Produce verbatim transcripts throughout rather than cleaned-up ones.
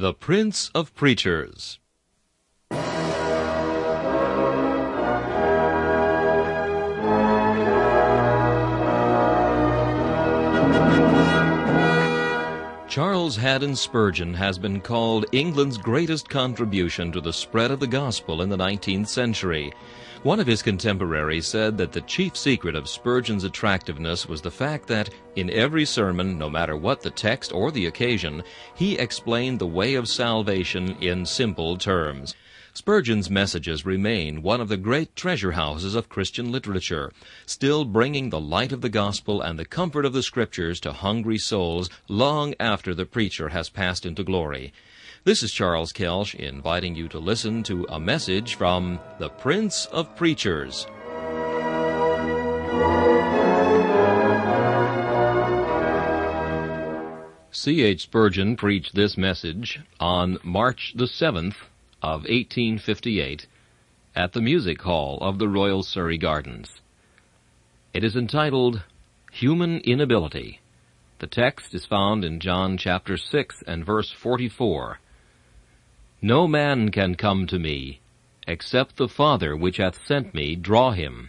The Prince of Preachers. Charles Haddon Spurgeon has been called England's greatest contribution to the spread of the gospel in the nineteenth century. One of his contemporaries said that the chief secret of Spurgeon's attractiveness was the fact that, in every sermon, no matter what the text or the occasion, he explained the way of salvation in simple terms. Spurgeon's messages remain one of the great treasure houses of Christian literature, still bringing the light of the gospel and the comfort of the Scriptures to hungry souls long after the preacher has passed into glory. This is Charles Kelsch inviting you to listen to a message from the Prince of Preachers. C H Spurgeon preached this message on March the seventh of eighteen fifty-eight at the Music Hall of the Royal Surrey Gardens. It is entitled, Human Inability. The text is found in John chapter six and verse forty-four. No man can come to me, except the Father which hath sent me draw him.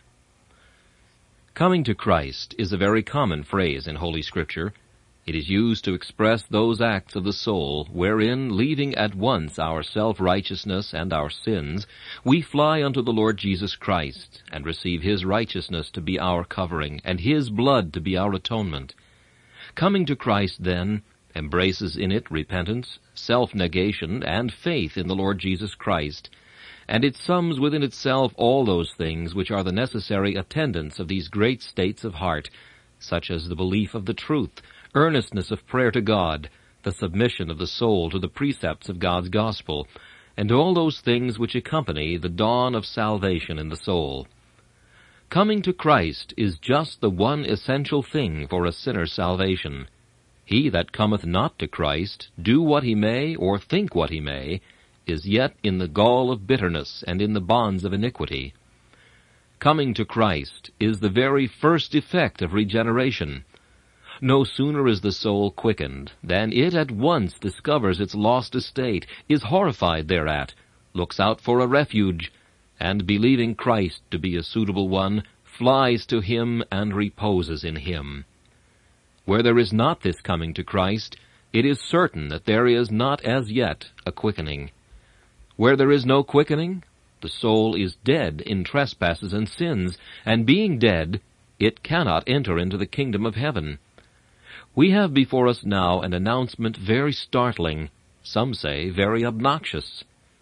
Coming to Christ is a very common phrase in Holy Scripture. It is used to express those acts of the soul wherein, leaving at once our self-righteousness and our sins, we fly unto the Lord Jesus Christ, and receive His righteousness to be our covering, and His blood to be our atonement. Coming to Christ, then, embraces in it repentance, self-negation, and faith in the Lord Jesus Christ, and it sums within itself all those things which are the necessary attendants of these great states of heart, such as the belief of the truth, earnestness of prayer to God, the submission of the soul to the precepts of God's gospel, and all those things which accompany the dawn of salvation in the soul. Coming to Christ is just the one essential thing for a sinner's salvation. He that cometh not to Christ, do what he may, or think what he may, is yet in the gall of bitterness and in the bonds of iniquity. Coming to Christ is the very first effect of regeneration. No sooner is the soul quickened than it at once discovers its lost estate, is horrified thereat, looks out for a refuge, and believing Christ to be a suitable one, flies to Him and reposes in Him. Where there is not this coming to Christ, it is certain that there is not as yet a quickening. Where there is no quickening, the soul is dead in trespasses and sins, and being dead, it cannot enter into the kingdom of heaven. We have before us now an announcement very startling, some say very obnoxious.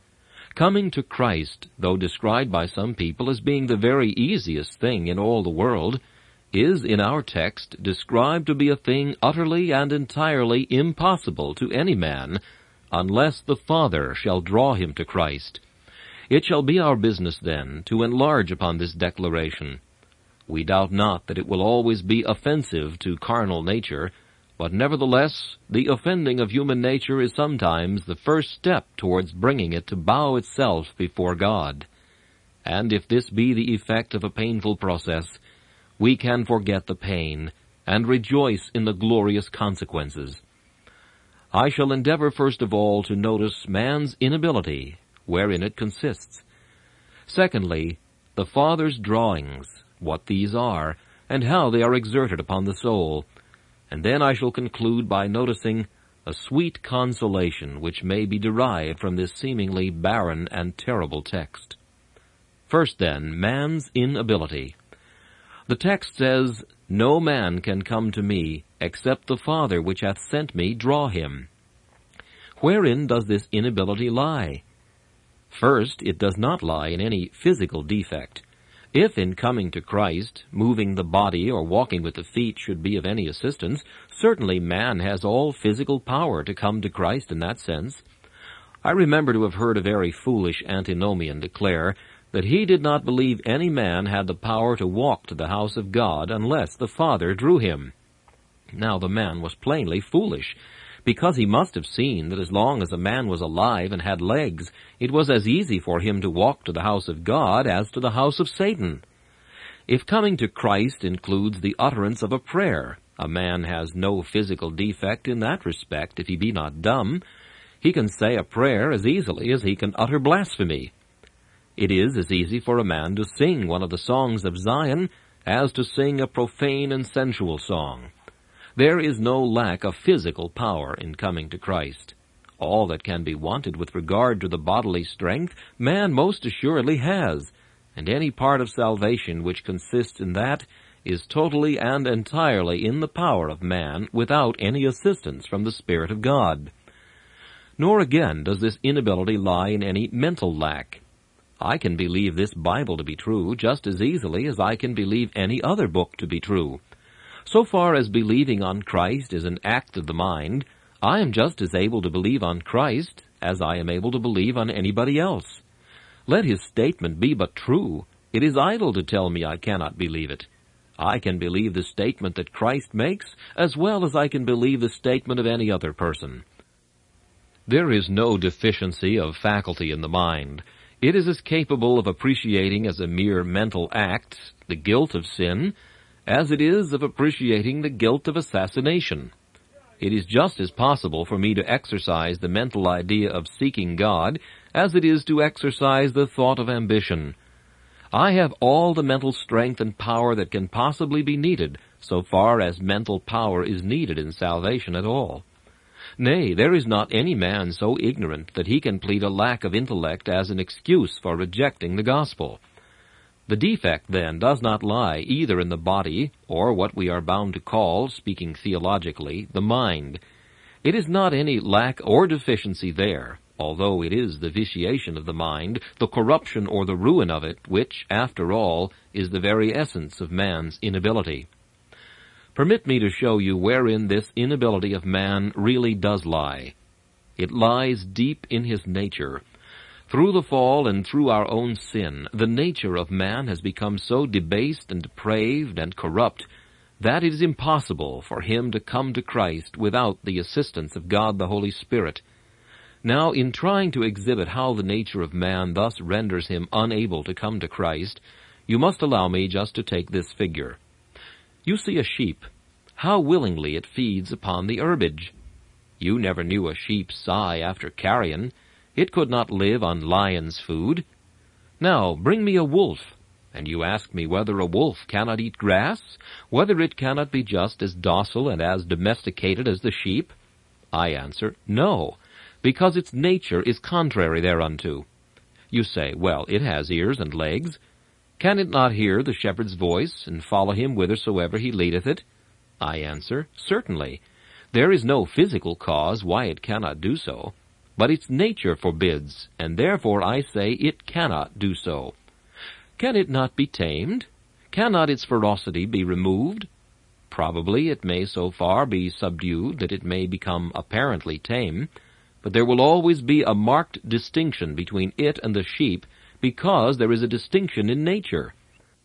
Coming to Christ, though described by some people as being the very easiest thing in all the world, is in our text described to be a thing utterly and entirely impossible to any man, unless the Father shall draw him to Christ. It shall be our business, then, to enlarge upon this declaration. We doubt not that it will always be offensive to carnal nature, but nevertheless the offending of human nature is sometimes the first step towards bringing it to bow itself before God. And if this be the effect of a painful process, we can forget the pain and rejoice in the glorious consequences. I shall endeavor first of all to notice man's inability, wherein it consists. Secondly, the Father's drawings, what these are, and how they are exerted upon the soul. And then I shall conclude by noticing a sweet consolation which may be derived from this seemingly barren and terrible text. First, then, man's inability. The text says, No man can come to me, except the Father which hath sent me draw him. Wherein does this inability lie? First, it does not lie in any physical defect. If in coming to Christ, moving the body or walking with the feet should be of any assistance, certainly man has all physical power to come to Christ in that sense. I remember to have heard a very foolish antinomian declare that he did not believe any man had the power to walk to the house of God unless the Father drew him. Now the man was plainly foolish, because he must have seen that as long as a man was alive and had legs, it was as easy for him to walk to the house of God as to the house of Satan. If coming to Christ includes the utterance of a prayer, a man has no physical defect in that respect if he be not dumb. He can say a prayer as easily as he can utter blasphemy. It is as easy for a man to sing one of the songs of Zion as to sing a profane and sensual song. There is no lack of physical power in coming to Christ. All that can be wanted with regard to the bodily strength, man most assuredly has, and any part of salvation which consists in that is totally and entirely in the power of man without any assistance from the Spirit of God. Nor again does this inability lie in any mental lack. I can believe this Bible to be true just as easily as I can believe any other book to be true. So far as believing on Christ is an act of the mind, I am just as able to believe on Christ as I am able to believe on anybody else. Let his statement be but true. It is idle to tell me I cannot believe it. I can believe the statement that Christ makes as well as I can believe the statement of any other person. There is no deficiency of faculty in the mind. It is as capable of appreciating as a mere mental act the guilt of sin as it is of appreciating the guilt of assassination. It is just as possible for me to exercise the mental idea of seeking God as it is to exercise the thought of ambition. I have all the mental strength and power that can possibly be needed, so far as mental power is needed in salvation at all. Nay, there is not any man so ignorant that he can plead a lack of intellect as an excuse for rejecting the gospel. The defect, then, does not lie either in the body, or what we are bound to call, speaking theologically, the mind. It is not any lack or deficiency there, although it is the vitiation of the mind, the corruption or the ruin of it, which, after all, is the very essence of man's inability. Permit me to show you wherein this inability of man really does lie. It lies deep in his nature. Through the fall and through our own sin, the nature of man has become so debased and depraved and corrupt that it is impossible for him to come to Christ without the assistance of God the Holy Spirit. Now, in trying to exhibit how the nature of man thus renders him unable to come to Christ, you must allow me just to take this figure. You see a sheep. How willingly it feeds upon the herbage. You never knew a sheep sigh after carrion. It could not live on lion's food. Now, bring me a wolf, and you ask me whether a wolf cannot eat grass, whether it cannot be just as docile and as domesticated as the sheep? I answer, no, because its nature is contrary thereunto. You say, well, it has ears and legs. Can it not hear the shepherd's voice, and follow him whithersoever he leadeth it? I answer, certainly. There is no physical cause why it cannot do so, but its nature forbids, and therefore I say it cannot do so. Can it not be tamed? Cannot its ferocity be removed? Probably it may so far be subdued that it may become apparently tame, but there will always be a marked distinction between it and the sheep, because there is a distinction in nature.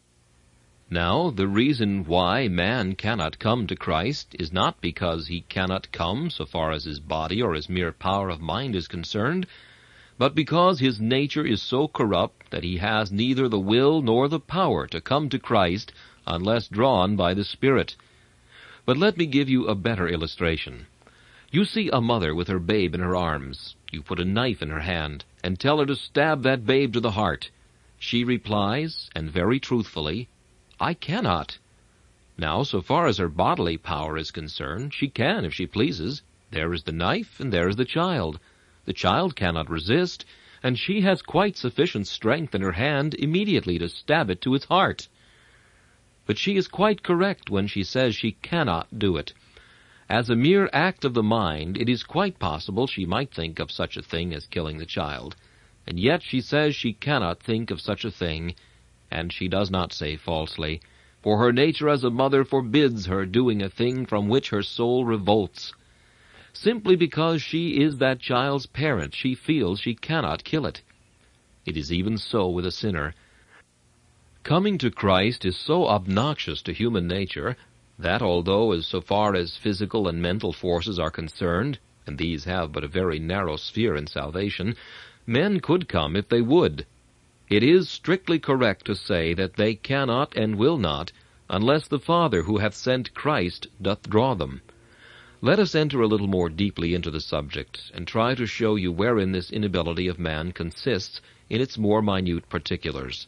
Now, the reason why man cannot come to Christ is not because he cannot come so far as his body or his mere power of mind is concerned, but because his nature is so corrupt that he has neither the will nor the power to come to Christ unless drawn by the Spirit. But let me give you a better illustration. You see a mother with her babe in her arms. You put a knife in her hand and tell her to stab that babe to the heart. She replies, and very truthfully, I cannot. Now, so far as her bodily power is concerned, she can if she pleases. There is the knife, and there is the child. The child cannot resist, and she has quite sufficient strength in her hand immediately to stab it to its heart. But she is quite correct when she says she cannot do it. As a mere act of the mind, it is quite possible she might think of such a thing as killing the child, and yet she says she cannot think of such a thing, and she does not say falsely, for her nature as a mother forbids her doing a thing from which her soul revolts. Simply because she is that child's parent, she feels she cannot kill it. It is even so with a sinner. Coming to Christ is so obnoxious to human nature that although, as so far as physical and mental forces are concerned, and these have but a very narrow sphere in salvation, men could come if they would. It is strictly correct to say that they cannot and will not, unless the Father who hath sent Christ doth draw them. Let us enter a little more deeply into the subject, and try to show you wherein this inability of man consists in its more minute particulars.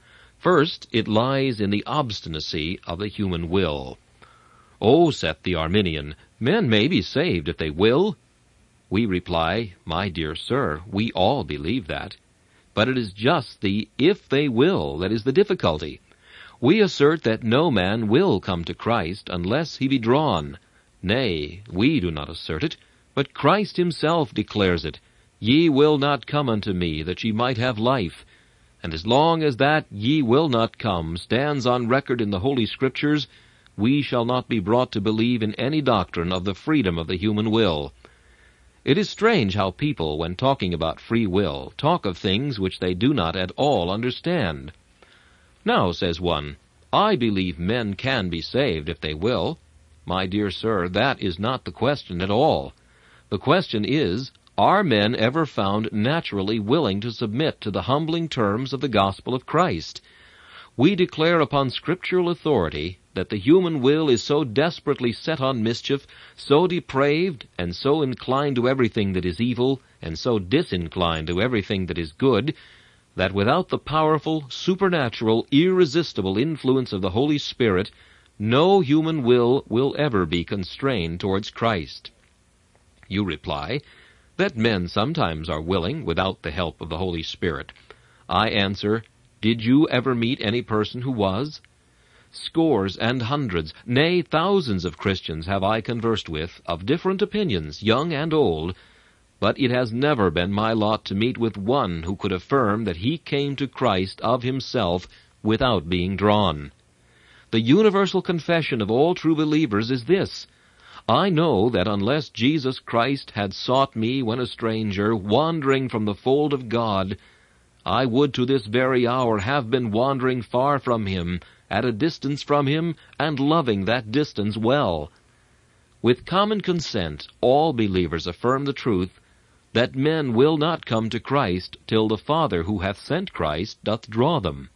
First, it lies in the obstinacy of the human will. "Oh," saith the Arminian, "men may be saved if they will." We reply, "My dear sir, we all believe that. But it is just the if they will that is the difficulty. We assert that no man will come to Christ unless he be drawn. Nay, we do not assert it, but Christ himself declares it. Ye will not come unto me, that ye might have life. And as long as that ye will not come stands on record in the Holy Scriptures, we shall not be brought to believe in any doctrine of the freedom of the human will. It is strange how people, when talking about free will, talk of things which they do not at all understand. Now, says one, I believe men can be saved if they will. My dear sir, that is not the question at all. The question is, are men ever found naturally willing to submit to the humbling terms of the gospel of Christ? We declare upon scriptural authority that the human will is so desperately set on mischief, so depraved, and so inclined to everything that is evil, and so disinclined to everything that is good, that without the powerful, supernatural, irresistible influence of the Holy Spirit, no human will will ever be constrained towards Christ. You reply that men sometimes are willing without the help of the Holy Spirit. I answer, did you ever meet any person who was? Scores and hundreds, nay, thousands of Christians have I conversed with, of different opinions, young and old, but it has never been my lot to meet with one who could affirm that he came to Christ of himself without being drawn. The universal confession of all true believers is this: I know that unless Jesus Christ had sought me when a stranger, wandering from the fold of God, I would to this very hour have been wandering far from him, at a distance from him, and loving that distance well. With common consent, all believers affirm the truth that men will not come to Christ till the Father who hath sent Christ doth draw them.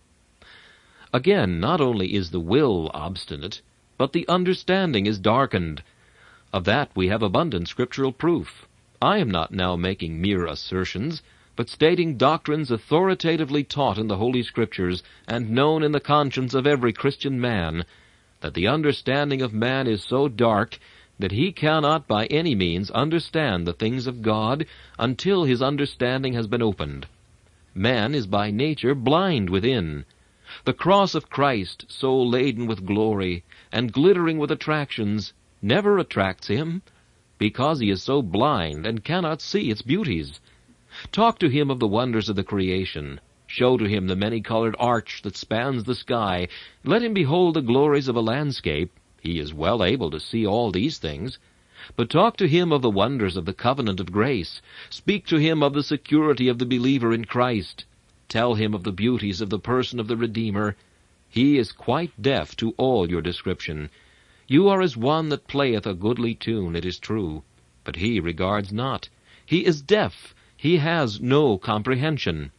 Again, not only is the will obstinate, but the understanding is darkened. Of that we have abundant scriptural proof. I am not now making mere assertions, but stating doctrines authoritatively taught in the Holy Scriptures and known in the conscience of every Christian man, that the understanding of man is so dark that he cannot by any means understand the things of God until his understanding has been opened. Man is by nature blind within. The cross of Christ, so laden with glory and glittering with attractions, never attracts him, because he is so blind and cannot see its beauties. Talk to him of the wonders of the creation. Show to him the many-colored arch that spans the sky. Let him behold the glories of a landscape. He is well able to see all these things. But talk to him of the wonders of the covenant of grace. Speak to him of the security of the believer in Christ. Tell him of the beauties of the person of the Redeemer. He is quite deaf to all your description. You are as one that playeth a goodly tune, it is true, but he regards not. He is deaf. He has no comprehension.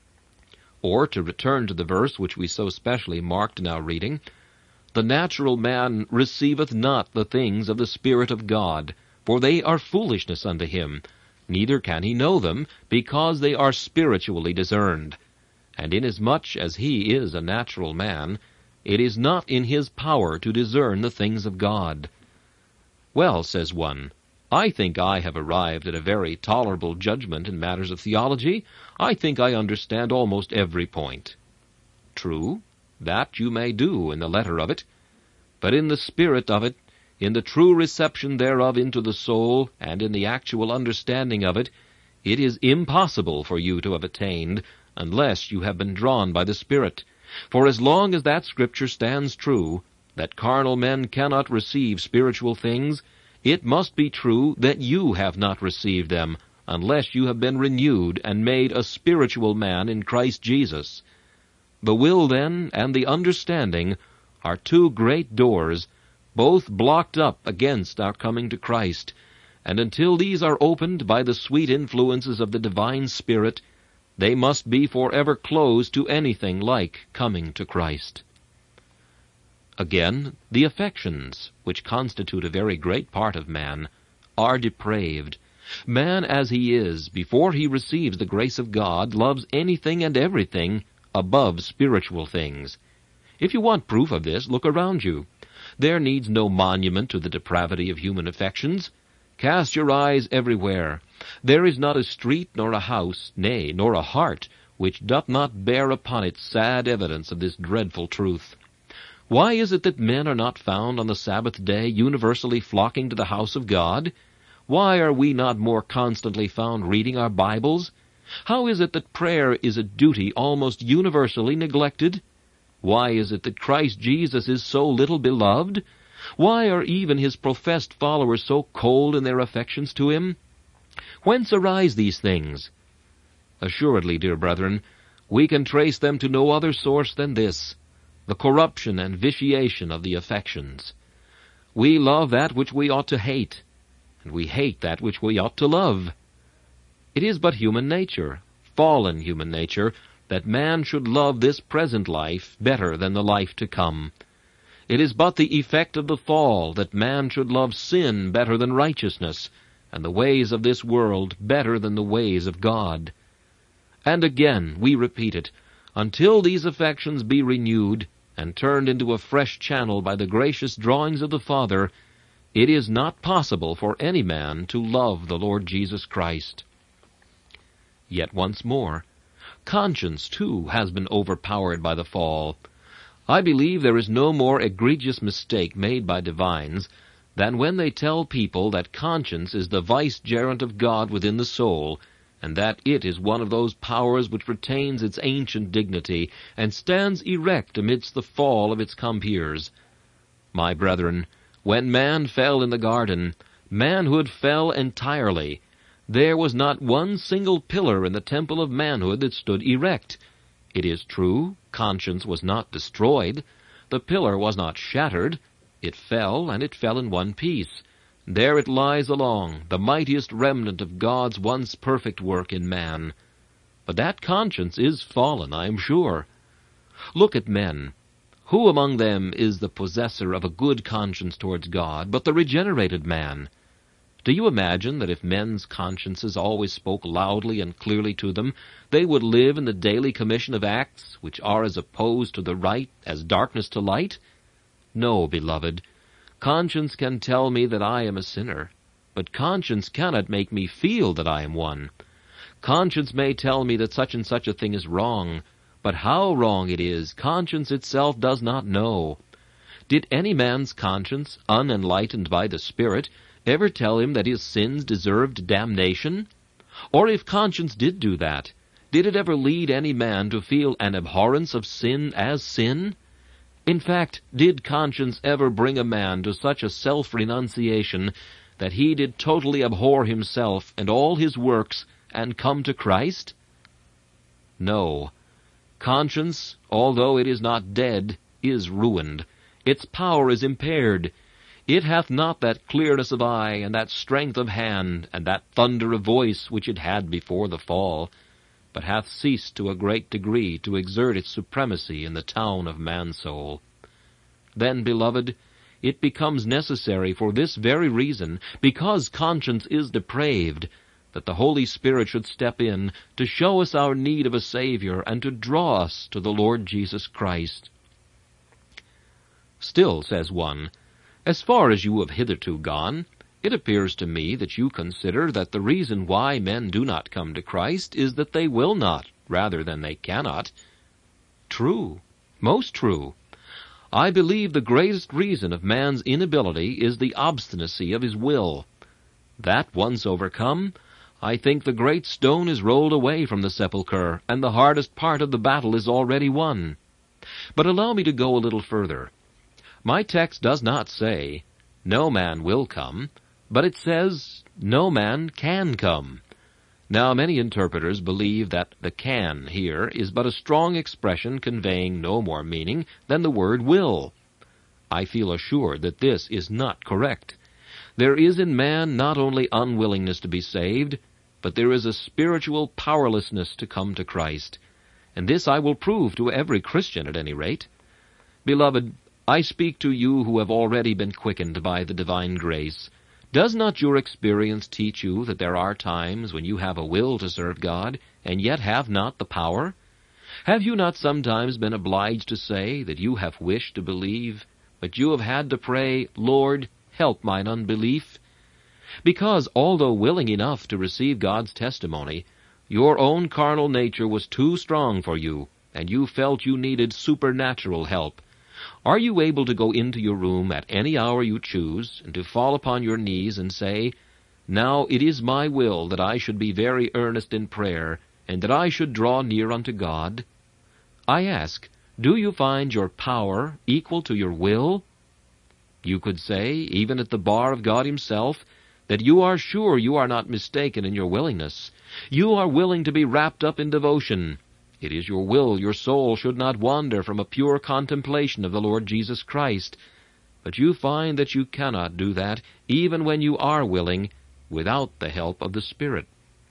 Or, to return to the verse which we so specially marked in our reading, the natural man receiveth not the things of the Spirit of God, for they are foolishness unto him, neither can he know them, because they are spiritually discerned. And inasmuch as he is a natural man, it is not in his power to discern the things of God. Well, says one, I think I have arrived at a very tolerable judgment in matters of theology. I think I understand almost every point. True, that you may do in the letter of it, but in the spirit of it, in the true reception thereof into the soul, and in the actual understanding of it, it is impossible for you to have attained, unless you have been drawn by the Spirit. For as long as that Scripture stands true, that carnal men cannot receive spiritual things, it must be true that you have not received them, unless you have been renewed and made a spiritual man in Christ Jesus. The will, then, and the understanding are two great doors, both blocked up against our coming to Christ, and until these are opened by the sweet influences of the divine Spirit, they must be forever closed to anything like coming to Christ. Again, the affections, which constitute a very great part of man, are depraved. Man as he is, before he receives the grace of God, loves anything and everything above spiritual things. If you want proof of this, look around you. There needs no monument to the depravity of human affections. Cast your eyes everywhere. There is not a street nor a house, nay, nor a heart, which doth not bear upon it sad evidence of this dreadful truth. Why is it that men are not found on the Sabbath day universally flocking to the house of God? Why are we not more constantly found reading our Bibles? How is it that prayer is a duty almost universally neglected? Why is it that Christ Jesus is so little beloved? Why are even his professed followers so cold in their affections to him? Whence arise these things? Assuredly, dear brethren, we can trace them to no other source than this, the corruption and vitiation of the affections. We love that which we ought to hate, and we hate that which we ought to love. It is but human nature, fallen human nature, that man should love this present life better than the life to come. It is but the effect of the fall that man should love sin better than righteousness, and the ways of this world better than the ways of God. And again, we repeat it, until these affections be renewed and turned into a fresh channel by the gracious drawings of the Father, it is not possible for any man to love the Lord Jesus Christ. Yet once more, conscience, too, has been overpowered by the fall. I believe there is no more egregious mistake made by divines than when they tell people that conscience is the vicegerent of God within the soul, and that it is one of those powers which retains its ancient dignity and stands erect amidst the fall of its compeers. My brethren, when man fell in the garden, manhood fell entirely. There was not one single pillar in the temple of manhood that stood erect. It is true, conscience was not destroyed. The pillar was not shattered. It fell, and it fell in one piece. There it lies along, the mightiest remnant of God's once perfect work in man. But that conscience is fallen, I am sure. Look at men. Who among them is the possessor of a good conscience towards God but the regenerated man? Do you imagine that if men's consciences always spoke loudly and clearly to them, they would live in the daily commission of acts which are as opposed to the right as darkness to light? No, beloved. Conscience can tell me that I am a sinner, but conscience cannot make me feel that I am one. Conscience may tell me that such and such a thing is wrong, but how wrong it is, conscience itself does not know. Did any man's conscience, unenlightened by the Spirit, ever tell him that his sins deserved damnation? Or if conscience did do that, did it ever lead any man to feel an abhorrence of sin as sin? In fact, did conscience ever bring a man to such a self-renunciation that he did totally abhor himself and all his works and come to Christ? No. Conscience, although it is not dead, is ruined. Its power is impaired. It hath not that clearness of eye, and that strength of hand, and that thunder of voice which it had before the fall, but hath ceased to a great degree to exert its supremacy in the town of man's soul. Then, beloved, it becomes necessary for this very reason, because conscience is depraved, that the Holy Spirit should step in to show us our need of a Savior and to draw us to the Lord Jesus Christ. Still, says one, as far as you have hitherto gone, it appears to me that you consider that the reason why men do not come to Christ is that they will not, rather than they cannot. True, most true. I believe the greatest reason of man's inability is the obstinacy of his will. That once overcome, I think the great stone is rolled away from the sepulchre, and the hardest part of the battle is already won. But allow me to go a little further. My text does not say, no man will come, but it says, no man can come. Now, many interpreters believe that the can here is but a strong expression conveying no more meaning than the word will. I feel assured that this is not correct. There is in man not only unwillingness to be saved, but there is a spiritual powerlessness to come to Christ. And this I will prove to every Christian at any rate. Beloved, I speak to you who have already been quickened by the divine grace. Does not your experience teach you that there are times when you have a will to serve God, and yet have not the power? Have you not sometimes been obliged to say that you have wished to believe, but you have had to pray, Lord, help mine unbelief? Because, although willing enough to receive God's testimony, your own carnal nature was too strong for you, and you felt you needed supernatural help. Are you able to go into your room at any hour you choose, and to fall upon your knees and say, Now it is my will that I should be very earnest in prayer, and that I should draw near unto God? I ask, do you find your power equal to your will? You could say, even at the bar of God himself, that you are sure you are not mistaken in your willingness. You are willing to be wrapped up in devotion. It is your will your soul should not wander from a pure contemplation of the Lord Jesus Christ. But you find that you cannot do that, even when you are willing, without the help of the Spirit.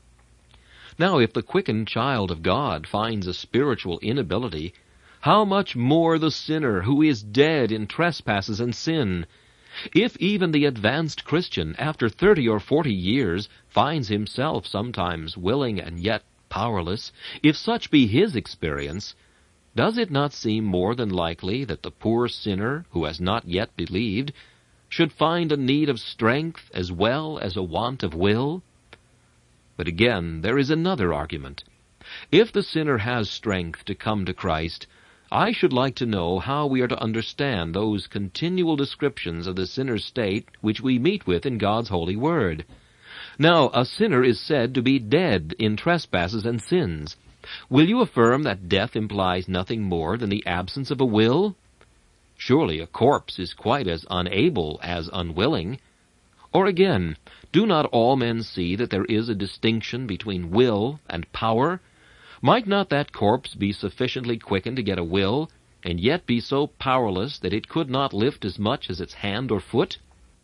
Now, if the quickened child of God finds a spiritual inability, how much more the sinner who is dead in trespasses and sin? If even the advanced Christian, after thirty or forty years, finds himself sometimes willing and yet powerless, if such be his experience, does it not seem more than likely that the poor sinner, who has not yet believed, should find a need of strength as well as a want of will? But again, there is another argument. If the sinner has strength to come to Christ, I should like to know how we are to understand those continual descriptions of the sinner's state which we meet with in God's holy word. Now, a sinner is said to be dead in trespasses and sins. Will you affirm that death implies nothing more than the absence of a will? Surely a corpse is quite as unable as unwilling. Or again, do not all men see that there is a distinction between will and power? Might not that corpse be sufficiently quickened to get a will, and yet be so powerless that it could not lift as much as its hand or foot?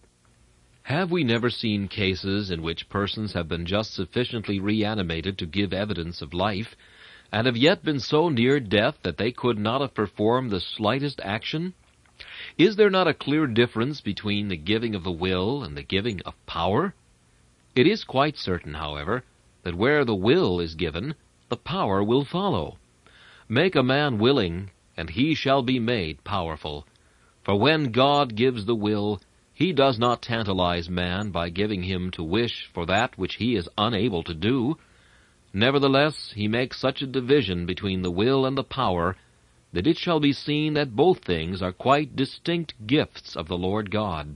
Have we never seen cases in which persons have been just sufficiently reanimated to give evidence of life, and have yet been so near death that they could not have performed the slightest action? Is there not a clear difference between the giving of the will and the giving of power? It is quite certain, however, that where the will is given, the power will follow. Make a man willing, and he shall be made powerful. For when God gives the will, he does not tantalize man by giving him to wish for that which he is unable to do. Nevertheless, he makes such a division between the will and the power that it shall be seen that both things are quite distinct gifts of the Lord God.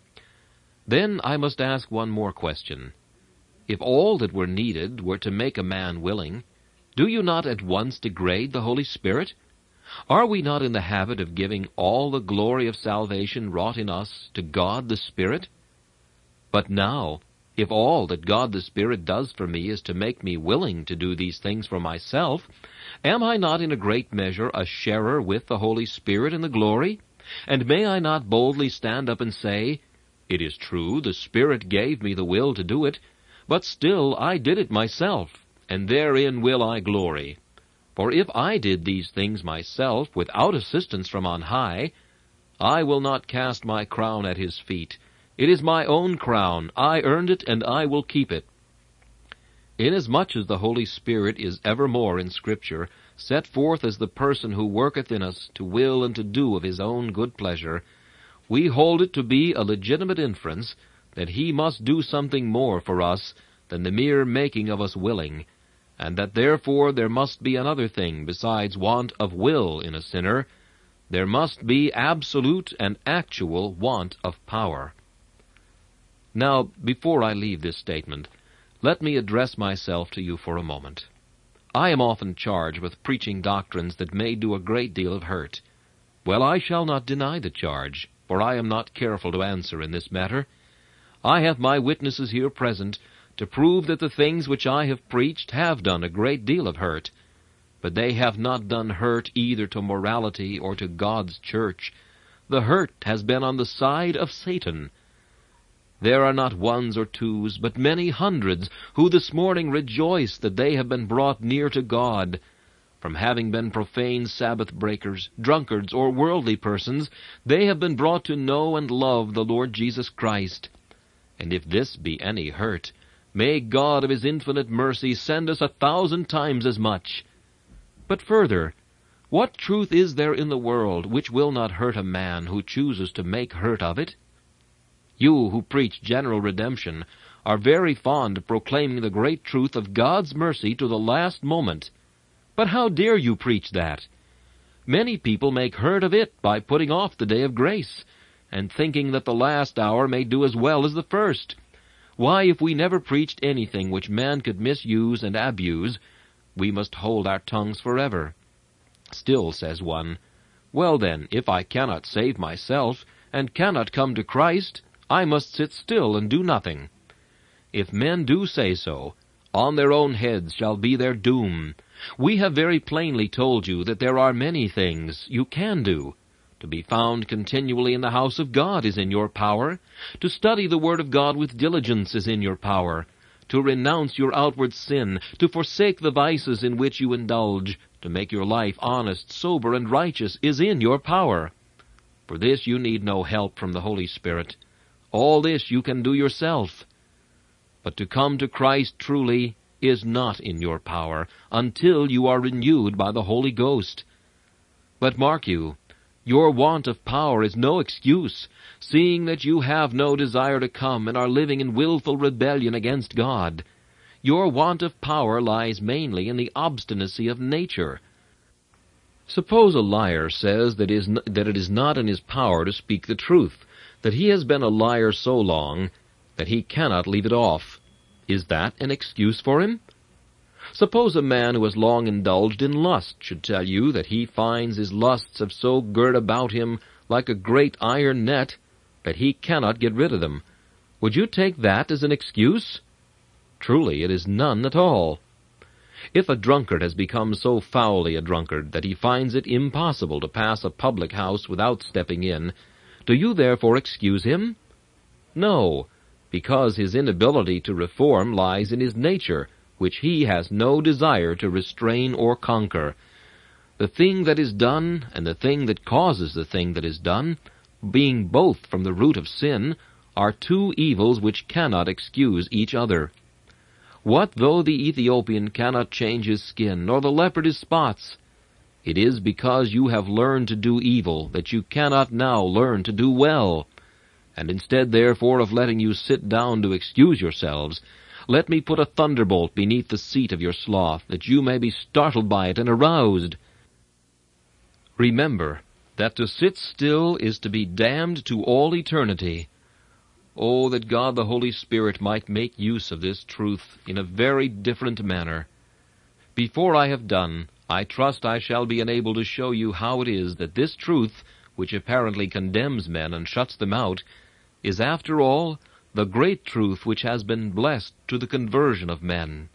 Then I must ask one more question. If all that were needed were to make a man willing, do you not at once degrade the Holy Spirit? Are we not in the habit of giving all the glory of salvation wrought in us to God the Spirit? But now, if all that God the Spirit does for me is to make me willing to do these things for myself, am I not in a great measure a sharer with the Holy Spirit in the glory? And may I not boldly stand up and say, It is true, the Spirit gave me the will to do it, but still I did it myself, and therein will I glory. For if I did these things myself without assistance from on high, I will not cast my crown at his feet. It is my own crown. I earned it, and I will keep it. Inasmuch as the Holy Spirit is evermore in Scripture set forth as the person who worketh in us to will and to do of his own good pleasure, we hold it to be a legitimate inference that he must do something more for us than the mere making of us willing, and that therefore there must be another thing besides want of will in a sinner. There must be absolute and actual want of power. Now, before I leave this statement, let me address myself to you for a moment. I am often charged with preaching doctrines that may do a great deal of hurt. Well, I shall not deny the charge, for I am not careful to answer in this matter. I have my witnesses here present to prove that the things which I have preached have done a great deal of hurt, but they have not done hurt either to morality or to God's church. The hurt has been on the side of Satan. There are not ones or twos, but many hundreds, who this morning rejoice that they have been brought near to God. From having been profane Sabbath breakers, drunkards, or worldly persons, they have been brought to know and love the Lord Jesus Christ. And if this be any hurt, may God of his infinite mercy send us a thousand times as much. But further, what truth is there in the world which will not hurt a man who chooses to make hurt of it? You who preach general redemption are very fond of proclaiming the great truth of God's mercy to the last moment. But how dare you preach that? Many people make hurt of it by putting off the day of grace, and thinking that the last hour may do as well as the first. Why, if we never preached anything which man could misuse and abuse, we must hold our tongues forever. Still, says one, well then, if I cannot save myself, and cannot come to Christ, I must sit still and do nothing. If men do say so, on their own heads shall be their doom. We have very plainly told you that there are many things you can do. To be found continually in the house of God is in your power. To study the Word of God with diligence is in your power. To renounce your outward sin, to forsake the vices in which you indulge, to make your life honest, sober, and righteous is in your power. For this you need no help from the Holy Spirit. All this you can do yourself. But to come to Christ truly is not in your power until you are renewed by the Holy Ghost. But mark you, your want of power is no excuse, seeing that you have no desire to come and are living in willful rebellion against God. Your want of power lies mainly in the obstinacy of nature. Suppose a liar says that, is n- that it is not in his power to speak the truth, that he has been a liar so long that he cannot leave it off. Is that an excuse for him? Suppose a man who has long indulged in lust should tell you that he finds his lusts have so girt about him like a great iron net that he cannot get rid of them. Would you take that as an excuse? Truly, it is none at all. If a drunkard has become so foully a drunkard that he finds it impossible to pass a public house without stepping in, do you therefore excuse him? No, because his inability to reform lies in his nature, which he has no desire to restrain or conquer. The thing that is done, and the thing that causes the thing that is done, being both from the root of sin, are two evils which cannot excuse each other. What though the Ethiopian cannot change his skin, nor the leopard his spots? It is because you have learned to do evil that you cannot now learn to do well. And instead, therefore, of letting you sit down to excuse yourselves, let me put a thunderbolt beneath the seat of your sloth, that you may be startled by it and aroused. Remember that to sit still is to be damned to all eternity. Oh, that God the Holy Spirit might make use of this truth in a very different manner. Before I have done, I trust I shall be enabled to show you how it is that this truth, which apparently condemns men and shuts them out, is after all the great truth which has been blessed to the conversion of men.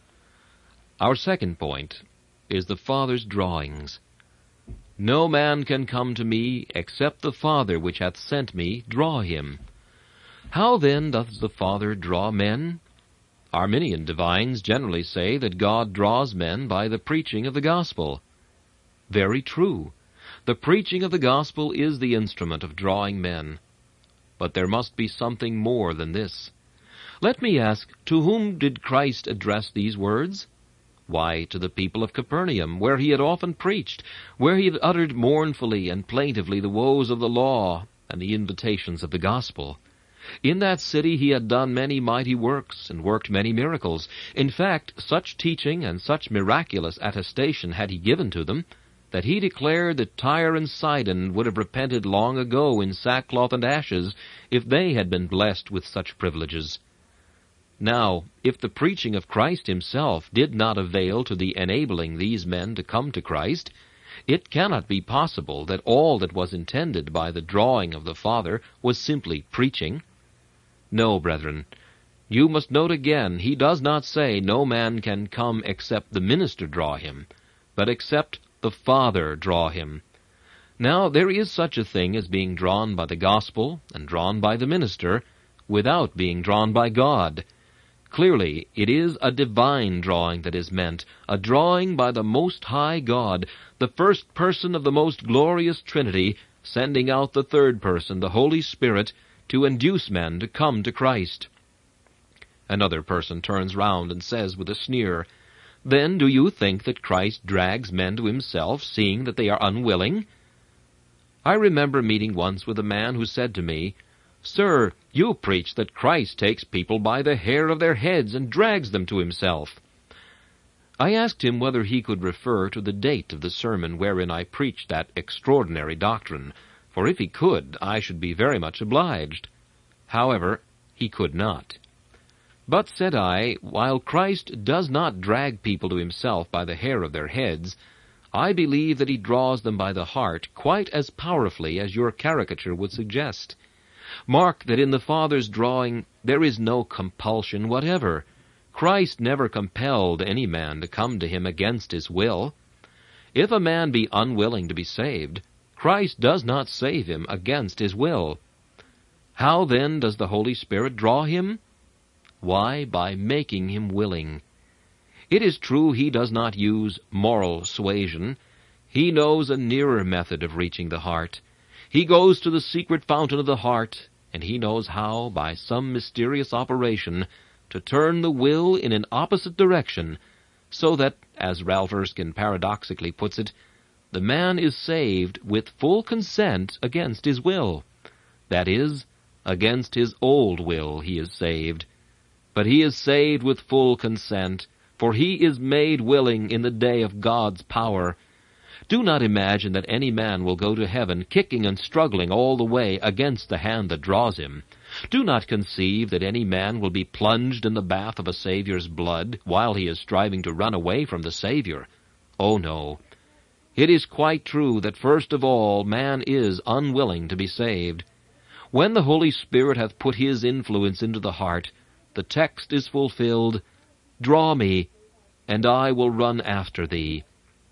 Our second point is the Father's drawings. No man can come to me except the Father which hath sent me draw him. How then doth the Father draw men? Arminian divines generally say that God draws men by the preaching of the gospel. Very true. The preaching of the gospel is the instrument of drawing men. But there must be something more than this. Let me ask, to whom did Christ address these words? Why, to the people of Capernaum, where he had often preached, where he had uttered mournfully and plaintively the woes of the law and the invitations of the gospel. In that city he had done many mighty works and worked many miracles. In fact, such teaching and such miraculous attestation had he given to them, that he declared that Tyre and Sidon would have repented long ago in sackcloth and ashes if they had been blessed with such privileges. Now, if the preaching of Christ himself did not avail to the enabling these men to come to Christ, it cannot be possible that all that was intended by the drawing of the Father was simply preaching. No, brethren, you must note again, he does not say no man can come except the minister draw him, but except the Father draw him. Now, there is such a thing as being drawn by the gospel and drawn by the minister without being drawn by God. Clearly, it is a divine drawing that is meant, a drawing by the Most High God, the first person of the most glorious Trinity, sending out the third person, the Holy Spirit, to induce men to come to Christ. Another person turns round and says with a sneer, "Then do you think that Christ drags men to himself, seeing that they are unwilling?" I remember meeting once with a man who said to me, "Sir, you preach that Christ takes people by the hair of their heads and drags them to himself." I asked him whether he could refer to the date of the sermon wherein I preached that extraordinary doctrine, for if he could, I should be very much obliged. However, he could not. "But," said I, "while Christ does not drag people to himself by the hair of their heads, I believe that he draws them by the heart quite as powerfully as your caricature would suggest. Mark that in the Father's drawing there is no compulsion whatever. Christ never compelled any man to come to him against his will. If a man be unwilling to be saved, Christ does not save him against his will. How then does the Holy Spirit draw him? Why, by making him willing. It is true he does not use moral suasion. He knows a nearer method of reaching the heart. He goes to the secret fountain of the heart, and he knows how, by some mysterious operation, to turn the will in an opposite direction, so that, as Ralph Erskine paradoxically puts it, the man is saved with full consent against his will. That is, against his old will he is saved. But he is saved with full consent, for he is made willing in the day of God's power. Do not imagine that any man will go to heaven kicking and struggling all the way against the hand that draws him. Do not conceive that any man will be plunged in the bath of a Savior's blood while he is striving to run away from the Savior. Oh, no. It is quite true that first of all man is unwilling to be saved. When the Holy Spirit hath put his influence into the heart, the text is fulfilled, "Draw me, and I will run after thee."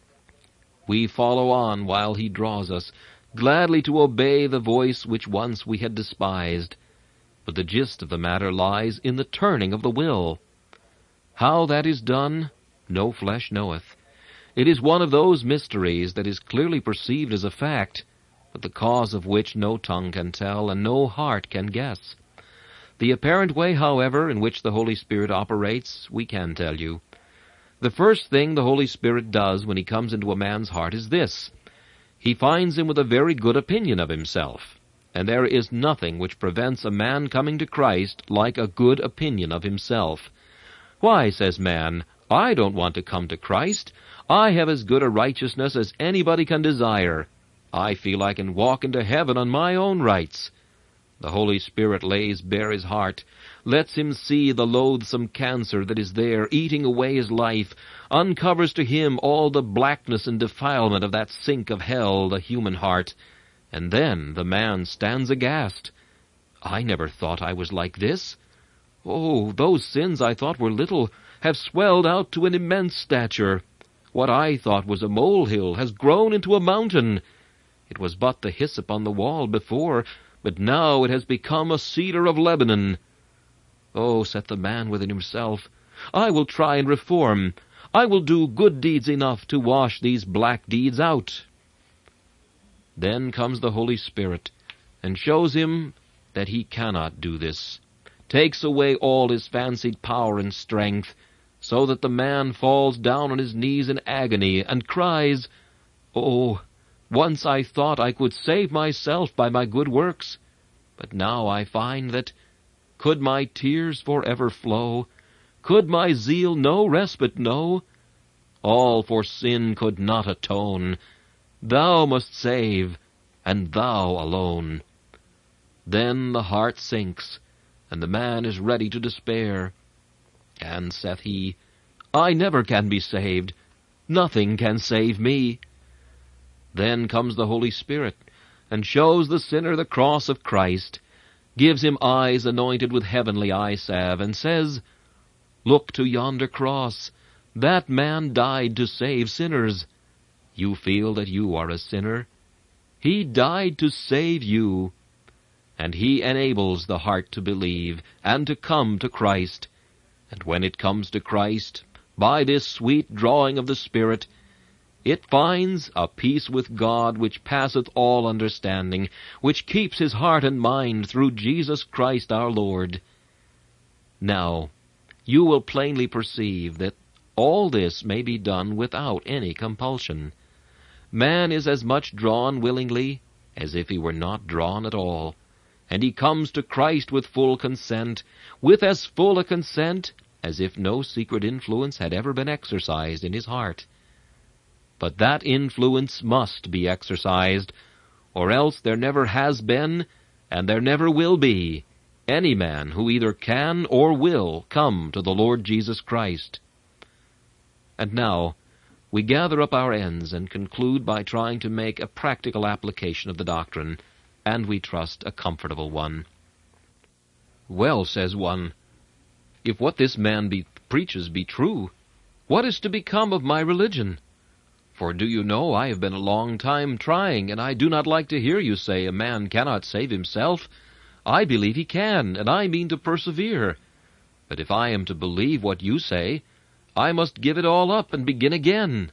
We follow on while he draws us, gladly to obey the voice which once we had despised. But the gist of the matter lies in the turning of the will. How that is done, no flesh knoweth. It is one of those mysteries that is clearly perceived as a fact, but the cause of which no tongue can tell and no heart can guess. The apparent way, however, in which the Holy Spirit operates, we can tell you. The first thing the Holy Spirit does when he comes into a man's heart is this. He finds him with a very good opinion of himself, and there is nothing which prevents a man coming to Christ like a good opinion of himself. "Why," says man, "I don't want to come to Christ. I have as good a righteousness as anybody can desire. I feel I can walk into heaven on my own rights." The Holy Spirit lays bare his heart, lets him see the loathsome cancer that is there eating away his life, uncovers to him all the blackness and defilement of that sink of hell, the human heart, and then the man stands aghast. "I never thought I was like this. Oh, those sins I thought were little have swelled out to an immense stature. What I thought was a molehill has grown into a mountain. It was but the hyssop on the wall before, but now it has become a cedar of Lebanon." Oh, saith the man within himself, "I will try and reform. I will do good deeds enough to wash these black deeds out." Then comes the Holy Spirit, and shows him that he cannot do this, takes away all his fancied power and strength, so that the man falls down on his knees in agony, and cries, "Oh, once I thought I could save myself by my good works, but now I find that, could my tears forever flow, could my zeal no respite know, all for sin could not atone. Thou must save, and thou alone." Then the heart sinks, and the man is ready to despair. And saith he, "I never can be saved. Nothing can save me." Then comes the Holy Spirit, and shows the sinner the cross of Christ, gives him eyes anointed with heavenly eye salve, and says, "Look to yonder cross. That man died to save sinners. You feel that you are a sinner. He died to save you." And he enables the heart to believe, and to come to Christ. And when it comes to Christ, by this sweet drawing of the Spirit, it finds a peace with God which passeth all understanding, which keeps his heart and mind through Jesus Christ our Lord. Now, you will plainly perceive that all this may be done without any compulsion. Man is as much drawn willingly as if he were not drawn at all, and he comes to Christ with full consent, with as full a consent as if no secret influence had ever been exercised in his heart. But that influence must be exercised, or else there never has been, and there never will be, any man who either can or will come to the Lord Jesus Christ. And now, we gather up our ends and conclude by trying to make a practical application of the doctrine, and we trust a comfortable one. Well, says one, if what this man be, preaches be true, what is to become of my religion? For do you know, I have been a long time trying, and I do not like to hear you say a man cannot save himself. I believe he can, and I mean to persevere. But if I am to believe what you say, I must give it all up and begin again.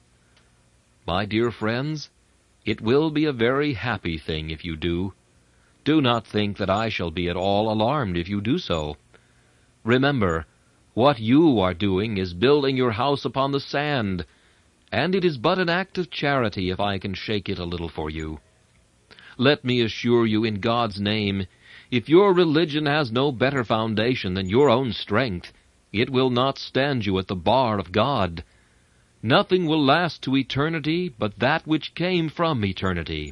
My dear friends, it will be a very happy thing if you do. Do not think that I shall be at all alarmed if you do so. Remember, what you are doing is building your house upon the sand, and it is but an act of charity if I can shake it a little for you. Let me assure you in God's name, if your religion has no better foundation than your own strength, it will not stand you at the bar of God. Nothing will last to eternity but that which came from eternity.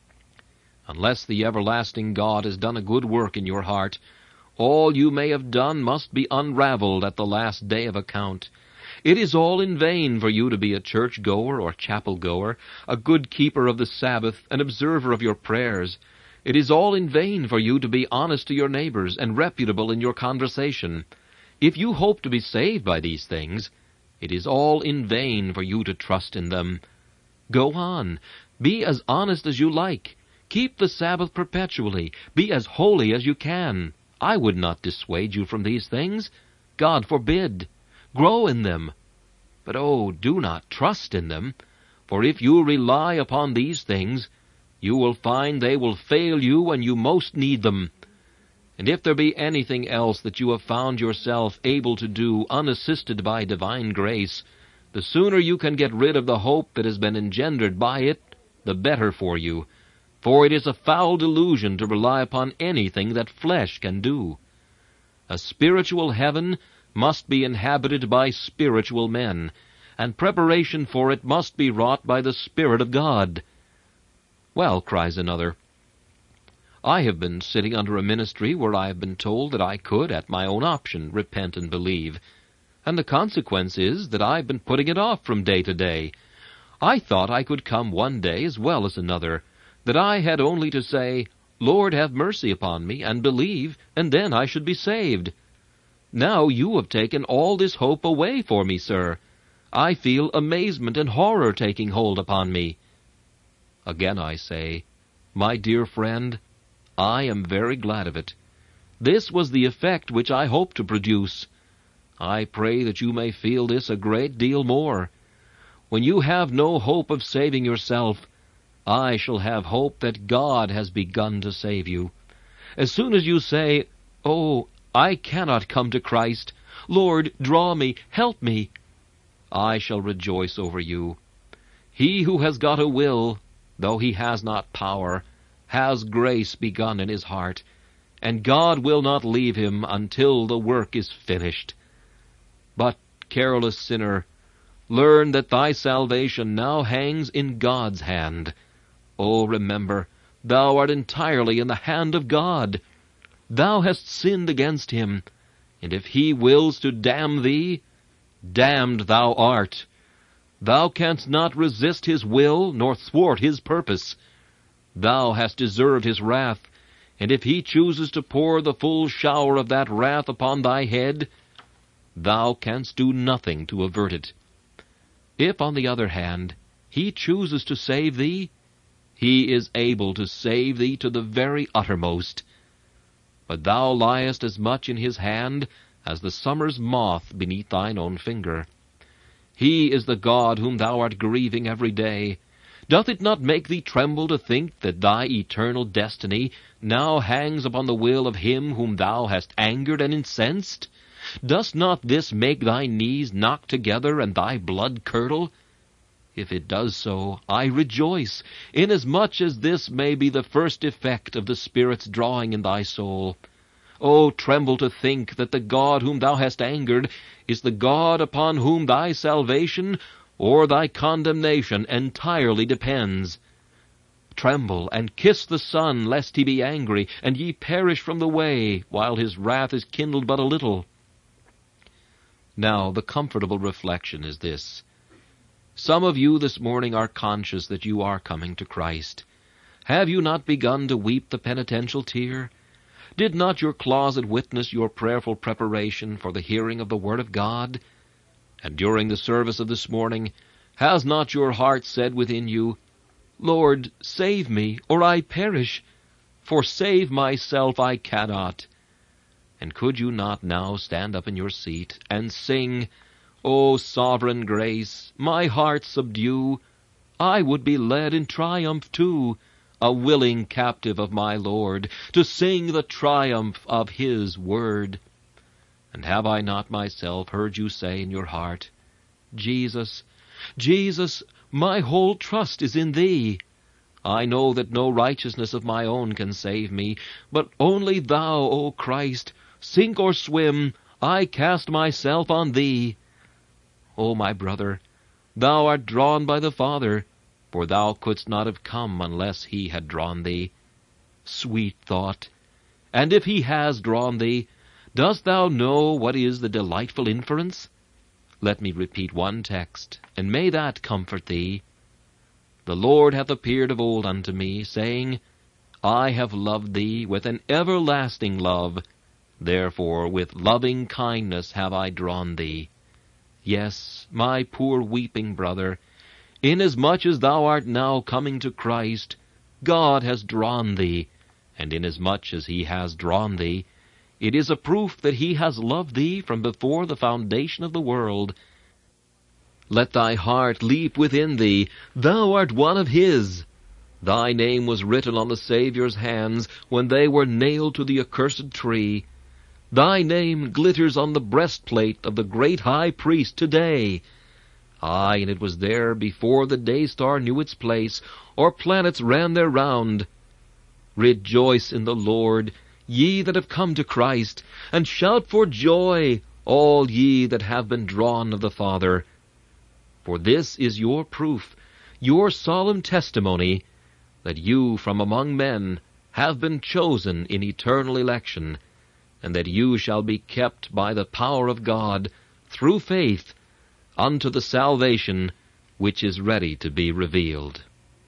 Unless the everlasting God has done a good work in your heart, all you may have done must be unraveled at the last day of account. It is all in vain for you to be a church-goer or chapel-goer, a good keeper of the Sabbath, an observer of your prayers. It is all in vain for you to be honest to your neighbors and reputable in your conversation. If you hope to be saved by these things, it is all in vain for you to trust in them. Go on. Be as honest as you like. Keep the Sabbath perpetually. Be as holy as you can. I would not dissuade you from these things. God forbid. Grow in them. But oh, do not trust in them, for if you rely upon these things, you will find they will fail you when you most need them. And if there be anything else that you have found yourself able to do unassisted by divine grace, the sooner you can get rid of the hope that has been engendered by it, the better for you. For it is a foul delusion to rely upon anything that flesh can do. A spiritual heaven must be inhabited by spiritual men, and preparation for it must be wrought by the Spirit of God. Well, cries another, I have been sitting under a ministry where I have been told that I could, at my own option, repent and believe, and the consequence is that I've been putting it off from day to day. I thought I could come one day as well as another, that I had only to say, Lord, have mercy upon me, and believe, and then I should be saved. Now you have taken all this hope away for me, sir. I feel amazement and horror taking hold upon me. Again I say, my dear friend, I am very glad of it. This was the effect which I hoped to produce. I pray that you may feel this a great deal more. When you have no hope of saving yourself, I shall have hope that God has begun to save you. As soon as you say, Oh, I cannot come to Christ, Lord, draw me, help me, I shall rejoice over you. He who has got a will, though he has not power, has grace begun in his heart, and God will not leave him until the work is finished. But, careless sinner, learn that thy salvation now hangs in God's hand. Oh, remember, thou art entirely in the hand of God. Thou hast sinned against him, and if he wills to damn thee, damned thou art. Thou canst not resist his will, nor thwart his purpose. Thou hast deserved his wrath, and if he chooses to pour the full shower of that wrath upon thy head, thou canst do nothing to avert it. If, on the other hand, he chooses to save thee, he is able to save thee to the very uttermost. But thou liest as much in his hand as the summer's moth beneath thine own finger. He is the God whom thou art grieving every day. Doth it not make thee tremble to think that thy eternal destiny now hangs upon the will of him whom thou hast angered and incensed? Does not this make thy knees knock together and thy blood curdle? If it does so, I rejoice, inasmuch as this may be the first effect of the Spirit's drawing in thy soul. O tremble to think that the God whom thou hast angered is the God upon whom thy salvation or thy condemnation entirely depends. Tremble and kiss the Son, lest he be angry, and ye perish from the way, while his wrath is kindled but a little. Now the comfortable reflection is this. Some of you this morning are conscious that you are coming to Christ. Have you not begun to weep the penitential tear? Did not your closet witness your prayerful preparation for the hearing of the Word of God? And during the service of this morning, has not your heart said within you, Lord, save me, or I perish, for save myself I cannot? And could you not now stand up in your seat and sing, O sovereign grace, my heart subdue, I would be led in triumph too, a willing captive of my Lord, to sing the triumph of his word. And have I not myself heard you say in your heart, Jesus, Jesus, my whole trust is in thee. I know that no righteousness of my own can save me, but only thou, O Christ, sink or swim, I cast myself on thee. O my brother, thou art drawn by the Father, for thou couldst not have come unless he had drawn thee. Sweet thought! And if he has drawn thee, dost thou know what is the delightful inference? Let me repeat one text, and may that comfort thee. The Lord hath appeared of old unto me, saying, I have loved thee with an everlasting love, therefore with loving kindness have I drawn thee. Yes, my poor weeping brother, inasmuch as thou art now coming to Christ, God has drawn thee, and inasmuch as he has drawn thee, it is a proof that he has loved thee from before the foundation of the world. Let thy heart leap within thee, thou art one of his. Thy name was written on the Saviour's hands when they were nailed to the accursed tree. Thy name glitters on the breastplate of the great high priest today. Aye, and it was there before the day-star knew its place, or planets ran their round. Rejoice in the Lord, ye that have come to Christ, and shout for joy, all ye that have been drawn of the Father. For this is your proof, your solemn testimony, that you from among men have been chosen in eternal election, and that you shall be kept by the power of God, through faith, unto the salvation which is ready to be revealed.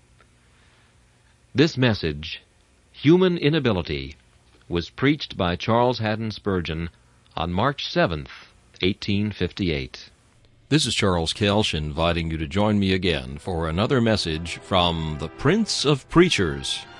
This message, Human Inability, was preached by Charles Haddon Spurgeon on March seventh, eighteen fifty-eight. This is Charles Kelsch inviting you to join me again for another message from the Prince of Preachers.